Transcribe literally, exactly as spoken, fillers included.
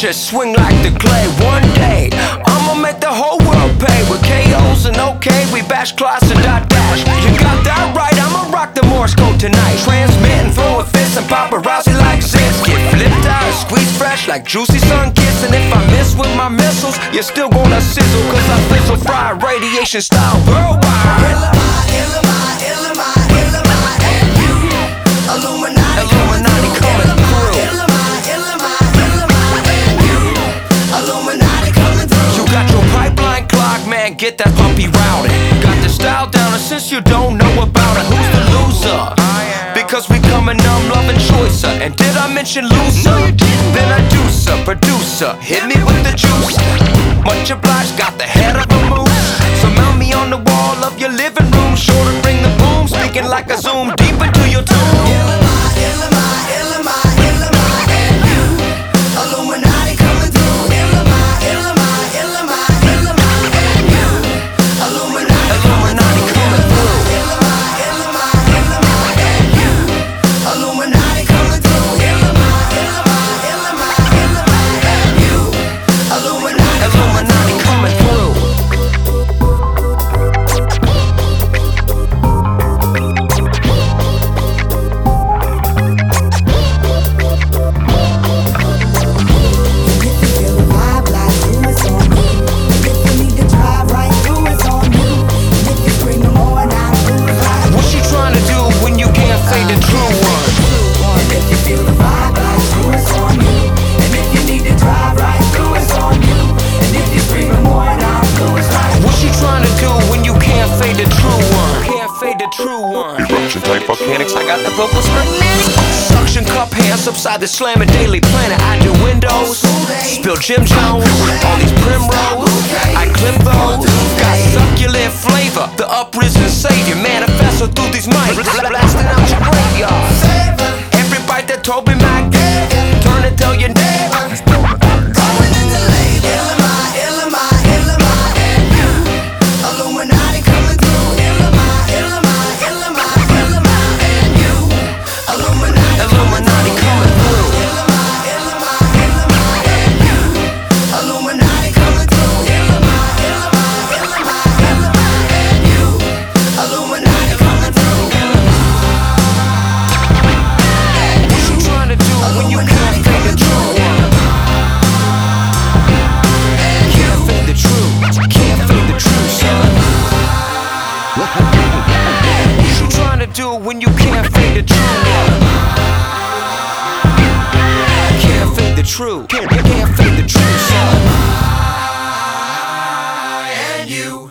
pressure, swing like the clay. One day, I'ma make the whole world pay. With K Os and OK, we bash class and dot dash. You got that right, I'ma rock the Morse code tonight. Transmitting, throwing fists and paparazzi like zits. Get flipped out, squeeze fresh like juicy sun kiss. And if I miss with my missiles, you're still gonna sizzle. Cause I fizzle fry radiation style worldwide. Illuminati coming through. You got your pipeline clock, man, get that puppy routed. Got the style down, and since you don't know about it, who's the loser? Because we coming numb, loving choicer. And did I mention loser? Then I do, sir, producer, hit me with the juice. Much obliged, got the head of a moose. So mount me on the wall of your living room, sure to bring the boom, speaking like a zoom deep into your tomb. Eruption type volcanics, I got the vocal magnetic. Suction cup hands upside the slamming daily planet. I do windows, spill Jim Jones, all these primrose. I clip those, got succulent flavor. The uprisen savior manifesto through these mics, blasting out your graveyard. Every bite that Toby Mac gave, turn and tell your neighbor. When you can't fade the truth, can't fade the truth, can't, can't fade the truth, son. And you.